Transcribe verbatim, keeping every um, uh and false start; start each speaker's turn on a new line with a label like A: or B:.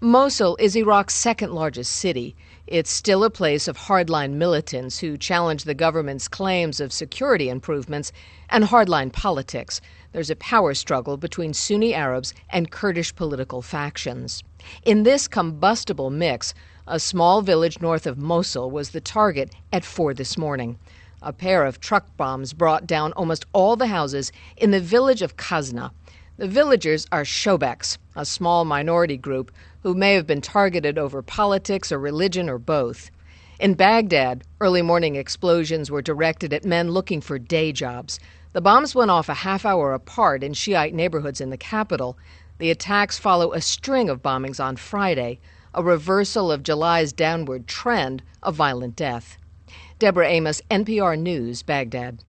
A: Mosul is Iraq's second-largest city. It's still a place of hardline militants who challenge the government's claims of security improvements and hardline politics. There's a power struggle between Sunni Arabs and Kurdish political factions. In this combustible mix, a small village north of Mosul was the target at four this morning. A pair of truck bombs brought down almost all the houses in the village of Kazna. The villagers are Shobeks, a small minority group who may have been targeted over politics or religion or both. In Baghdad, early morning explosions were directed at men looking for day jobs. The bombs went off a half hour apart in Shiite neighborhoods in the capital. The attacks follow a string of bombings on Friday, a reversal of July's downward trend of violent death. Deborah Amos, N P R News, Baghdad.